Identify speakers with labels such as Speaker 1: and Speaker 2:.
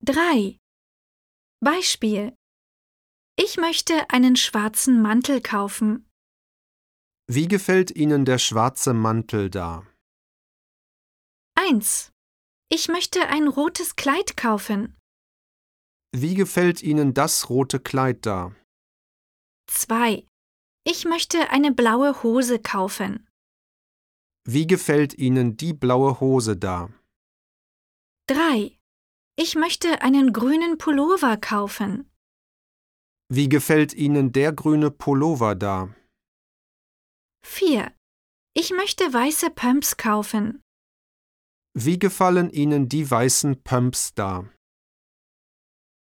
Speaker 1: 3. Beispiel: Ich möchte einen schwarzen Mantel kaufen.
Speaker 2: Wie gefällt Ihnen der schwarze Mantel da?
Speaker 1: 1. Ich möchte ein rotes Kleid kaufen.
Speaker 2: Wie gefällt Ihnen das rote Kleid da?
Speaker 1: 2. Ich möchte eine blaue Hose kaufen.
Speaker 2: Wie gefällt Ihnen die blaue Hose da?
Speaker 1: 3. Ich möchte einen grünen Pullover kaufen.
Speaker 2: Wie gefällt Ihnen der grüne Pullover da?
Speaker 1: 4. Ich möchte weiße Pumps kaufen.
Speaker 2: Wie gefallen Ihnen die weißen Pumps da?